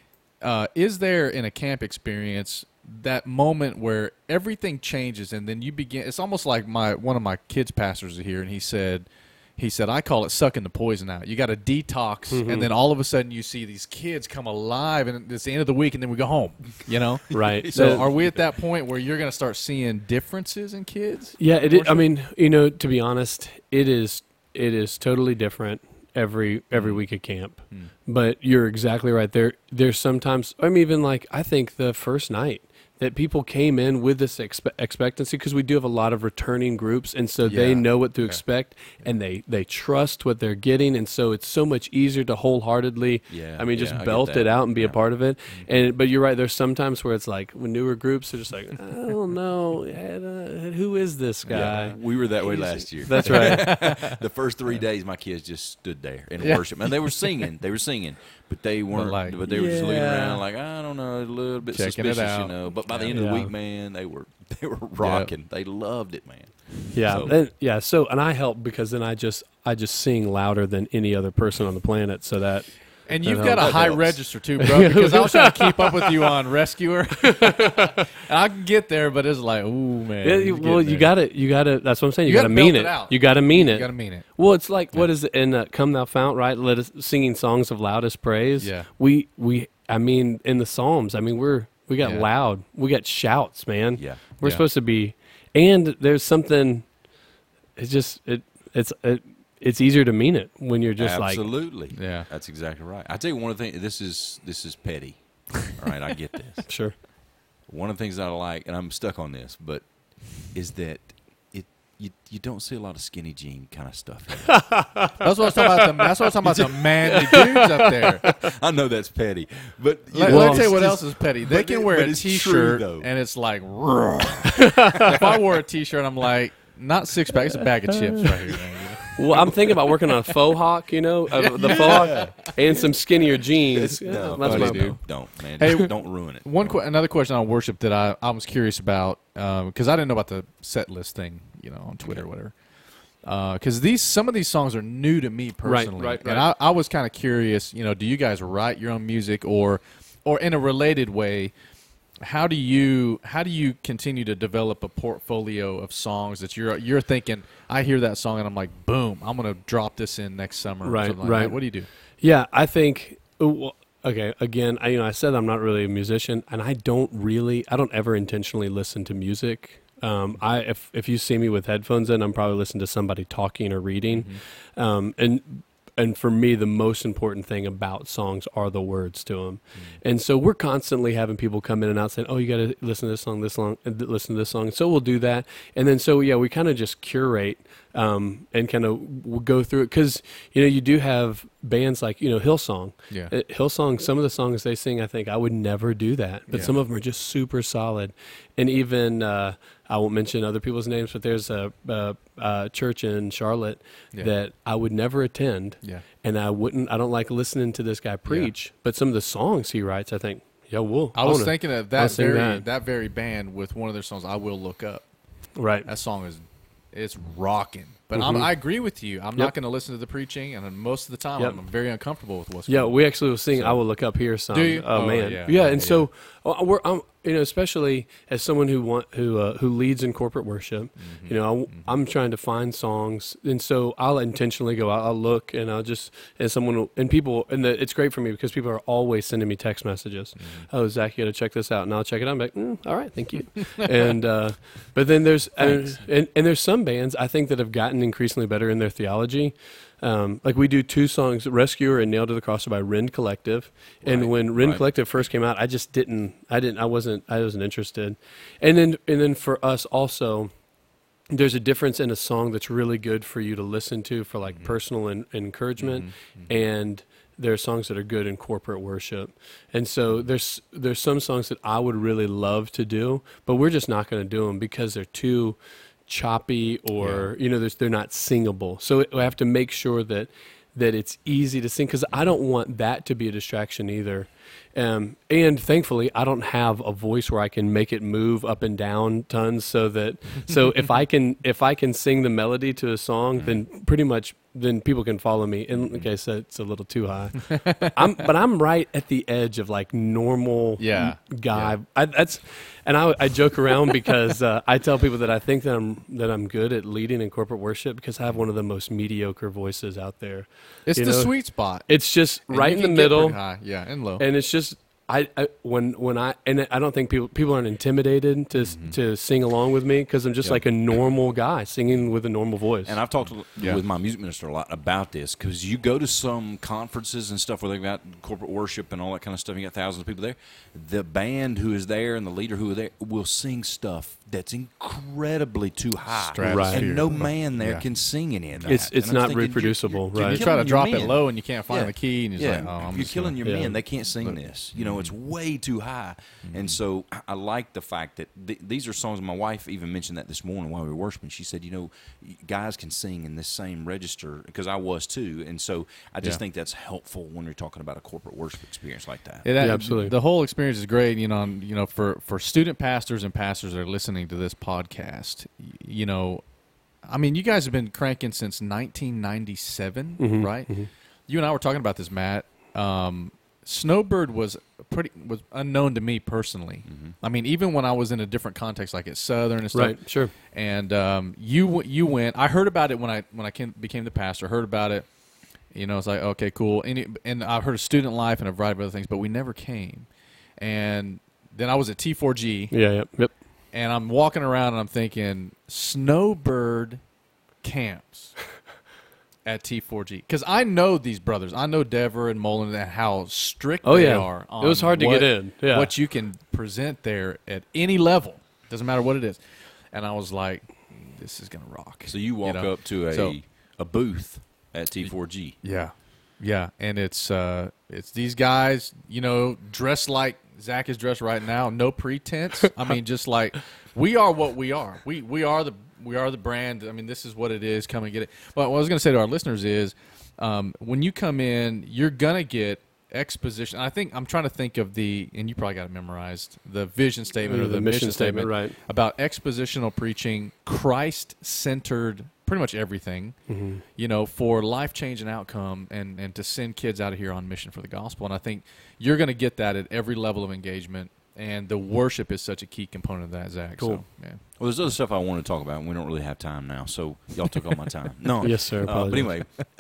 Uh, is there in a camp experience that moment where everything changes, and then you begin? It's almost like my one of my kids' pastors are here, and he said, he said, I call it sucking the poison out. You got to detox, Mm-hmm. and then all of a sudden you see these kids come alive, and it's the end of the week, and then we go home. You know, Right. So The- are we at that point where you're going to start seeing differences in kids? Yeah, it is, I Worship? mean, you know, to be honest, it is it is totally different every every week at camp. Mm. But you're exactly right. There there's sometimes I mean even like I think the first night that people came in with this expe- expectancy, because we do have a lot of returning groups, and so they Yeah. know what to Yeah. expect, and they they trust what they're getting, and so it's so much easier to wholeheartedly Yeah, I mean yeah, just I get belt that. it out and be Yeah. a part of it. And but you're right, there's sometimes where it's like when newer groups are just like, I don't know, uh, who is this guy? Yeah, we were that way last year. That's right. The first three days, my kids just stood there in Yeah. worship, and they were singing. They were singing, but they weren't. like, but they were just looking yeah. around, like I don't know, a little bit Checking it suspicious, you out. know. But by the end of Yeah. the week, man, they were they were rocking. They loved it, man. Yeah, So- and, yeah. So, and I help because then I just I just sing louder than any other person on the planet. So that And That you've helps. got a That high helps. register too, bro. Because I was trying to keep up with you on Rescuer. And I can get there, but it's like, ooh man. yeah, he's you, well, getting you there. got to you got to. That's what I'm saying. You, You got to gotta mean belt it. it out. You got to mean You it. got to mean it. Well, it's like what is it in uh, "Come Thou Fount," right? Let us singing songs of loudest praise. Yeah. We we I mean in the Psalms. I mean we're we got Yeah. loud. We got shouts, man. Yeah. We're Yeah. supposed to be, and there's something. It's just it. It's it, it's easier to mean it when you're just like Absolutely. Yeah. That's exactly right. I tell you one of the things. This is this is petty. All right, I get this. sure. One of the things that I like, and I'm stuck on this, but is that it you you don't see a lot of skinny jean kind of stuff. here. That's what I was talking about. The, that's what I was talking about. The manly dudes up there. I know that's petty, but you Let, know, let me tell you it's what just- else is petty. They but can it- wear but a it's true, T-shirt though. and it's like, if I wore a T-shirt, I'm like, not six pack, it's a bag of chips right here. Man. Well, I'm thinking about working on a faux hawk, you know, uh, the faux hawk, and some skinnier jeans. Yeah, no, that's buddy, my dude, don't, man. Hey, don't ruin it. One qu- another question on worship that I, I was curious about because I didn't know about the set list thing, you know, on Twitter or whatever. Because these some of these songs are new to me personally, right, right. and I, I was kind of curious. You know, do you guys write your own music, or, or in a related way, how do you how do you continue to develop a portfolio of songs that you're you're thinking? I hear that song and I'm like, boom, I'm gonna drop this in next summer. Right, or something like right. that. What do you do? Yeah, I think. Well, okay, again, I, you know, I said I'm not really a musician, and I don't really, I don't ever intentionally listen to music. Um, I if if you see me with headphones in, I'm probably listening to somebody talking or reading, mm-hmm. um, and and for me, the most important thing about songs are the words to them, mm-hmm. and so we're constantly having people come in and out saying, "Oh, you got to listen to this song, this song, listen to this song." So we'll do that, and then so yeah, we kind of just curate um, and kind of go through it because you know you do have bands like you know Hillsong. Yeah, uh, Hillsong. Some of the songs they sing, I think I would never do that, but yeah. some of them are just super solid, and even. Uh, I won't mention other people's names, but there's a, a, a church in Charlotte yeah. that I would never attend, yeah. and I wouldn't. I don't like listening to this guy preach, yeah. but some of the songs he writes, I think, yeah, we'll. I was wanna, thinking of that very that. that very band with one of their songs. I Will Look Up. Right, that song is it's rocking. But mm-hmm. I'm, I agree with you. I'm yep. not going to listen to the preaching, and most of the time yep. I'm very uncomfortable with what's yeah. going on. We actually will sing So. "I Will Look Up Here" some. Do you? Oh, Oh, man, yeah. yeah. Oh, And yeah. so uh, we're, I'm, you know, especially as someone who want who uh, who leads in corporate worship, Mm-hmm. you know, I, Mm-hmm. I'm trying to find songs, and so I'll intentionally go out. I'll look, and I'll just and someone will, and people, and the, it's great for me because people are always sending me text messages. Mm-hmm. Oh, Zach, you got to check this out, and I'll check it out. I'm like, mm, all right, thank you. and uh, but then there's and, and and there's some bands I think that have gotten increasingly better in their theology. Um, like we do two songs, Rescuer and Nailed to the Cross, are by Rend Collective. And Right, when Rend right. Collective first came out, I just didn't, I didn't, I wasn't, I wasn't interested. And then, and then for us also, there's a difference in a song that's really good for you to listen to for like mm-hmm. personal and, and encouragement, mm-hmm. Mm-hmm. and there are songs that are good in corporate worship. And so there's there's some songs that I would really love to do, but we're just not going to do them because they're too choppy or, yeah. you know, they're not singable. So it, we have to make sure that that it's easy to sing because I don't want that to be a distraction either. Um, and thankfully, I don't have a voice where I can make it move up and down tons. So that so if I can if I can sing the melody to a song, mm-hmm. then pretty much then people can follow me. And like I said, it's a little too high. I'm, but I'm right at the edge of like normal yeah. guy. Yeah. I, that's and I, I joke around because uh, I tell people that I think that I'm that I'm good at leading in corporate worship because I have one of the most mediocre voices out there. It's you the know? sweet spot. It's just and right you in the can get middle, pretty high. Yeah, and low. and it's just I, I when when I and I don't think people people aren't intimidated to mm-hmm. to sing along with me because I'm just yep. like a normal guy singing with a normal voice. And I've talked yeah. with my music minister a lot about this because you go to some conferences and stuff where they've got corporate worship and all that kind of stuff. And you got thousands of people there. The band who is there and the leader who is there will sing stuff that's incredibly too high, Stratosphere. and no man there yeah. can sing any of that. It's it's and I'm not thinking, reproducible, you're, you're, right? You you're try to drop men. it low and you can't find yeah. the key, and you're yeah. like, oh, I'm you're just killing gonna, your yeah. men. They can't sing Look. this. You know, it's way too high. Mm-hmm. And so I like the fact that th- these are songs. My wife even mentioned that this morning while we were worshiping. She said, you know, guys can sing in this same register because I was too. And so I just Yeah. think that's helpful when you're talking about a corporate worship experience like that. Yeah, that, Yeah, absolutely. The whole experience is great. You know, and, you know, for, for student pastors and pastors that are listening to this podcast, you know, I mean, you guys have been cranking since nineteen ninety-seven, Mm-hmm, right? mm-hmm. You and I were talking about this, Matt. Um, Snowbird was pretty was unknown to me personally. Mm-hmm. I mean, even when I was in a different context, like at Southern and stuff. Right, sure. And um, you you went. I heard about it when I when I came, became the pastor. Heard about it. You know, it's like, okay, cool. And, it, and I heard of Student Life and a variety of other things, but we never came. And then I was at T four G. Yeah, yep, yep. And I'm walking around and I'm thinking, Snowbird camps at T four G. Because I know these brothers. I know Dever and Mullen and how strict Oh, they yeah. are on It was hard to what, get in. Yeah. what you can present there at any level. Doesn't matter what it is. And I was like, this is going to rock. So you walk know? up to a So- a booth at T four G. Yeah. Yeah, and it's uh, it's these guys, you know, dressed like Zach is dressed right now. No pretense. I mean, just like we are what we are. We we are the we are the brand. I mean, this is what it is. Come and get it. But what I was going to say to our listeners is, um, when you come in, you're gonna get exposition. I think I'm trying to think of the, and you probably got it memorized, the vision statement or, or the, the mission, mission statement, statement right. about expositional preaching, Christ-centered, pretty much everything, mm-hmm. you know, for life-changing outcome and, and to send kids out of here on mission for the gospel. And I think you're going to get that at every level of engagement, and the worship is such a key component of that, Zach. Cool. So, yeah. Well, there's other stuff I want to talk about, and we don't really have time now, so y'all took all my time. No, yes, sir. Uh, but anyway,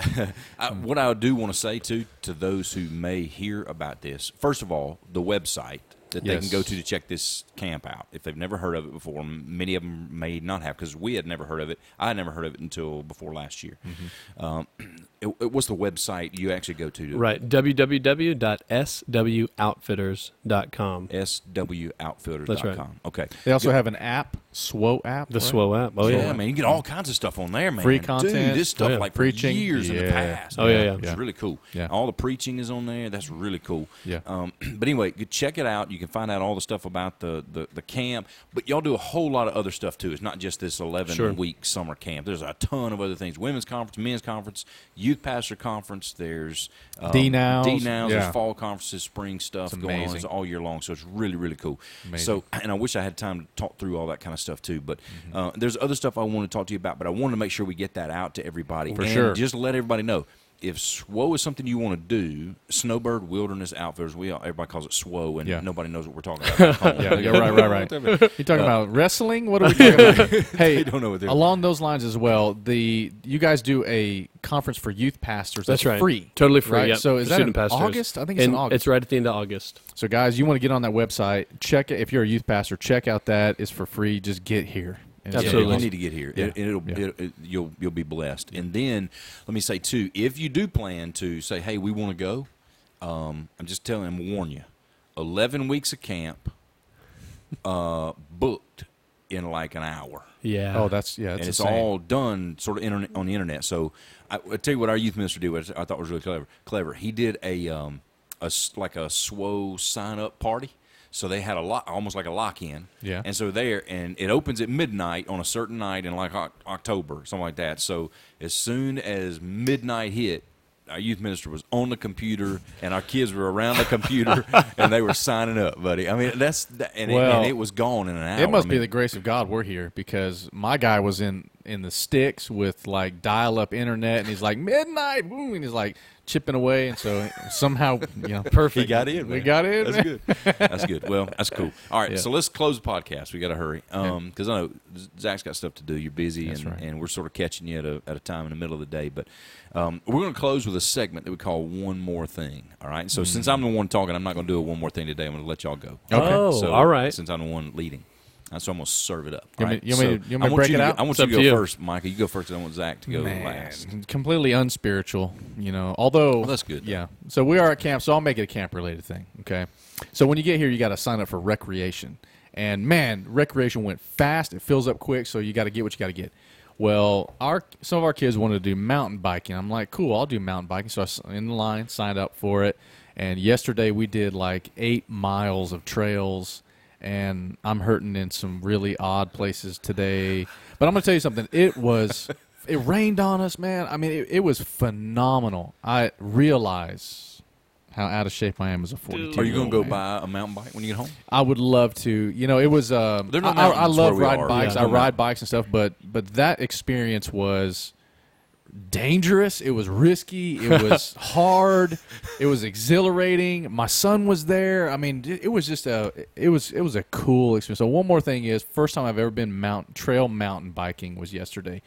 I, what I do want to say to to those who may hear about this, first of all, the website that yes. they can go to to check this camp out. If they've never heard of it before, many of them may not have, because we had never heard of it. I had never heard of it until before last year. Mm-hmm. Um, it, it, what's the website you actually go to? to right, w w w dot s w outfitters dot com. s w outfitters dot com. That's right. Okay. They also have an app, S W O app. The right? S W O app. Oh, yeah, yeah. man, you get all kinds of stuff on there, man. Free content. Dude, this stuff Oh, yeah. like Preaching. for years in the Yeah. past. Oh, yeah, yeah. It's Yeah. really cool. Yeah. All the preaching is on there. That's really cool. Yeah. Um, but anyway, you check it out. You can find out all the stuff about the, the, the camp. But y'all do a whole lot of other stuff, too. It's not just this eleven-week Sure. summer camp. There's a ton of other things. Women's conference, men's conference, youth pastor conference. There's um, D-Nows. D-Nows. Yeah. There's fall conferences, spring stuff It's going on. amazing. It's all year long. So it's really, really cool. Amazing. So, and I wish I had time to talk through all that kind of stuff, too. But uh, there's other stuff I want to talk to you about, but I want to make sure we get that out to everybody. For and sure. just let everybody know. If S W O is something you want to do, Snowbird Wilderness Outfitters, we all, everybody calls it S W O, and Yeah. nobody knows what we're talking about. Yeah, yeah, right, right, right. You talking about wrestling? What are we talking about? Hey, They don't know what they're along those lines as well. The you guys do a conference for youth pastors. That's, That's right. free, Totally free. Right? Yep. So is For that in student pastors. August? I think it's And in August. It's right at the end of August. So guys, you want to get on that website? Check it. If you're a youth pastor, check out that. It's for free. Just get here. And Yeah, Absolutely. you need to get here. Yeah. It, it'll, Yeah. it, it, you'll you'll be blessed. And then let me say too, if you do plan to say, hey, we want to go, um, I'm just telling them, warn you, eleven weeks of camp, uh, booked in like an hour. Yeah. Oh, that's yeah. That's and it's insane. all done sort of internet, on the internet. So I, I tell you what our youth minister did, which I thought was really clever. Clever. He did a um, a s- like a S W O sign up party. So they had a lock, almost like a lock in. Yeah. And so there, and it opens at midnight on a certain night in like Oc- October, something like that. So as soon as midnight hit, our youth minister was on the computer, and our kids were around the computer, and they were signing up, buddy. I mean, that's that, and, it, Well, and it was gone in an hour. It must I be mean, the grace of God we're here, because my guy was in in the sticks with like dial up internet, and he's like midnight, boom, and he's like chipping away, and so somehow, you know, perfect. He got in. We man. got in. That's man. good. That's good. Well, that's cool. All right, Yeah. so let's close the podcast. We got to hurry because I know Zach's got stuff to do. You're busy, That's and, right. and we're sort of catching you at a at a time in the middle of the day. But um, we're going to close with a segment that we call "One More Thing." All right. So since I'm the one talking, I'm not going to do a one more thing today. I'm going to let y'all go. Okay. Oh, So, all right. Since I'm the one leading. Uh, So I'm going to serve it up. You all want right? me- you want me So to- you want me I to want break you it to out? go- I want It's you up to to go you. first, Micah. You go first, and I want Zach to go Man, last. completely unspiritual, you know. Although Well, that's good, though. Yeah. So we are at camp, so I'll make it a camp related thing. Okay. So when you get here, you got to sign up for recreation, and man, recreation went fast. It fills up quick, so you got to get what you got to get. Well, our some of our kids wanted to do mountain biking. I'm like, cool, I'll do mountain biking. So I was in the line, signed up for it, and yesterday we did like eight miles of trails. And I'm hurting in some really odd places today. But I'm going to tell you something. It was, it rained on us, man. I mean, it, it was phenomenal. I realize how out of shape I am as a forty-two. Are you going to go man. buy a mountain bike when you get home? I would love to. You know, it was. Um, There are no I, I, I mountains love where we riding are. bikes. Yeah, I no ride mountain. bikes and stuff. But but that experience was dangerous. It was risky. It was hard. It was exhilarating. My son was there. I mean, it, it was just a. It was it was a cool experience. So one more thing is, first time I've ever been mountain trail mountain biking was yesterday,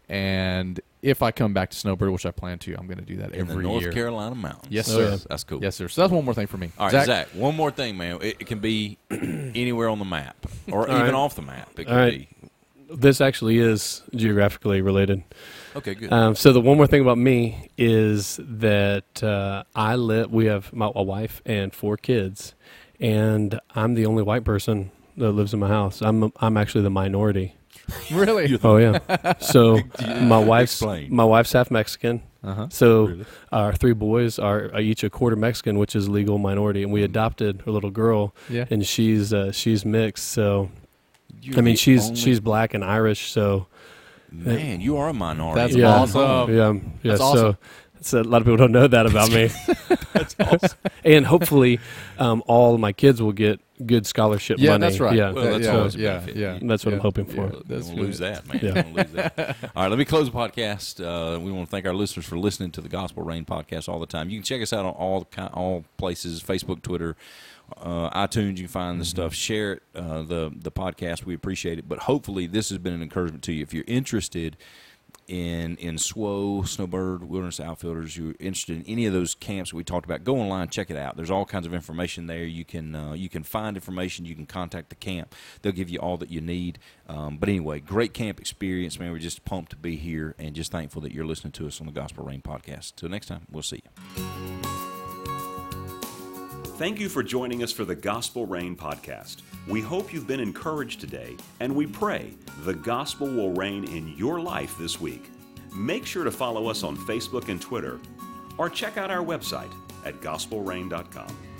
and if I come back to Snowbird, which I plan to, I'm going to do that In the every North year. Carolina mountains. Yes, Oh, sir. yeah. That's cool. Yes, sir. So that's one more thing for me. All right, Zach, Zach, one more thing, man. It, it can be anywhere on the map or All even right. off the map. It could All right. be. This actually is geographically related. Okay, good. Um, so the one more thing about me is that uh, I live. We have my, a wife and four kids, and I'm the only white person that lives in my house. I'm I'm actually the minority. really? Oh yeah. So my wife's Explain. my wife's half Mexican. Uh-huh. So Really? our three boys are each a quarter Mexican, which is legal minority, and we adopted a little girl, Yeah. and she's uh, she's mixed. So You're I mean, the she's only- she's black and Irish. So man, you are a minority. That's in yeah, my awesome. home. yeah, yeah. That's so, awesome. so a lot of people don't know that about me. That's awesome. And hopefully, um, all of my kids will get good scholarship Yeah, money. that's right. Yeah, Well, that's yeah, always a yeah, benefit. yeah. That's what I'm yeah, hoping for. yeah, Don't that's lose good. that, man. Yeah. Don't lose that. All right, let me close the podcast. Uh, we want to thank our listeners for listening to the Gospel Rain podcast all the time. You can check us out on all ki- all places: Facebook, Twitter, uh, iTunes. You can find the stuff. Share it, uh, the the podcast. We appreciate it. But hopefully, this has been an encouragement to you. If you're interested in in S W O, Snowbird, Wilderness Outfitters, you're interested in any of those camps that we talked about, go online, check it out. There's all kinds of information there. You can uh, you can find information. You can contact the camp. They'll give you all that you need. Um, but anyway, great camp experience, man. We're just pumped to be here and just thankful that you're listening to us on the Gospel Rain podcast. Till next time, we'll see you. Thank you for joining us for the Gospel Rain podcast. We hope you've been encouraged today, and we pray the gospel will reign in your life this week. Make sure to follow us on Facebook and Twitter, or check out our website at gospel rain dot com.